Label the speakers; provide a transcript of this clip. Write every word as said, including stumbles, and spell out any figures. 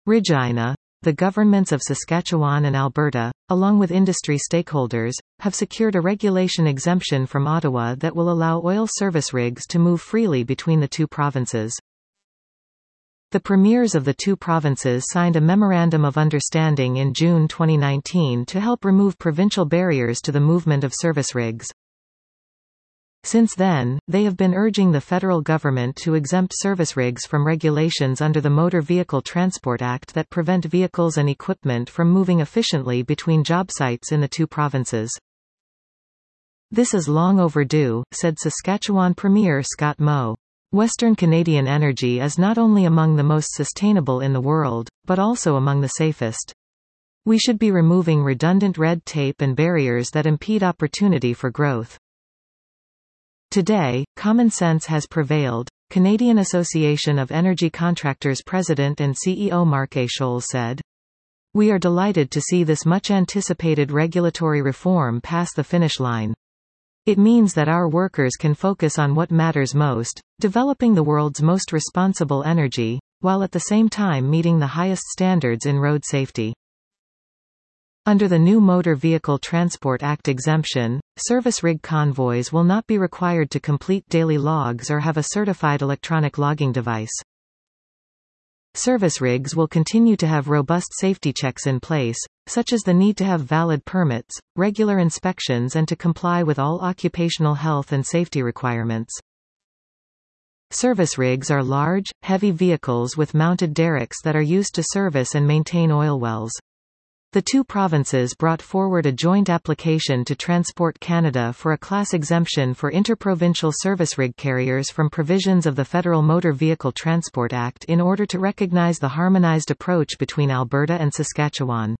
Speaker 1: Regina. The governments of Saskatchewan and Alberta, along with industry stakeholders, have secured a regulation exemption from Ottawa that will allow oil service rigs to move freely between the two provinces. The premiers of the two provinces signed a Memorandum of Understanding in June twenty nineteen to help remove provincial barriers to the movement of service rigs. Since then, they have been urging the federal government to exempt service rigs from regulations under the Motor Vehicle Transport Act that prevent vehicles and equipment from moving efficiently between job sites in the two provinces. "This is long overdue," said Saskatchewan Premier Scott Moe. "Western Canadian energy is not only among the most sustainable in the world, but also among the safest. We should be removing redundant red tape and barriers that impede opportunity for growth." Today, common sense has prevailed, Canadian Association of Energy Contractors President and C E O Mark A. Scholes said. "We are delighted to see this much-anticipated regulatory reform pass the finish line. It means that our workers can focus on what matters most, developing the world's most responsible energy, while at the same time meeting the highest standards in road safety." Under the new Motor Vehicle Transport Act exemption, service rig convoys will not be required to complete daily logs or have a certified electronic logging device. Service rigs will continue to have robust safety checks in place, such as the need to have valid permits, regular inspections and to comply with all occupational health and safety requirements. Service rigs are large, heavy vehicles with mounted derricks that are used to service and maintain oil wells. The two provinces brought forward a joint application to Transport Canada for a class exemption for interprovincial service rig carriers from provisions of the Federal Motor Vehicle Transport Act in order to recognize the harmonized approach between Alberta and Saskatchewan.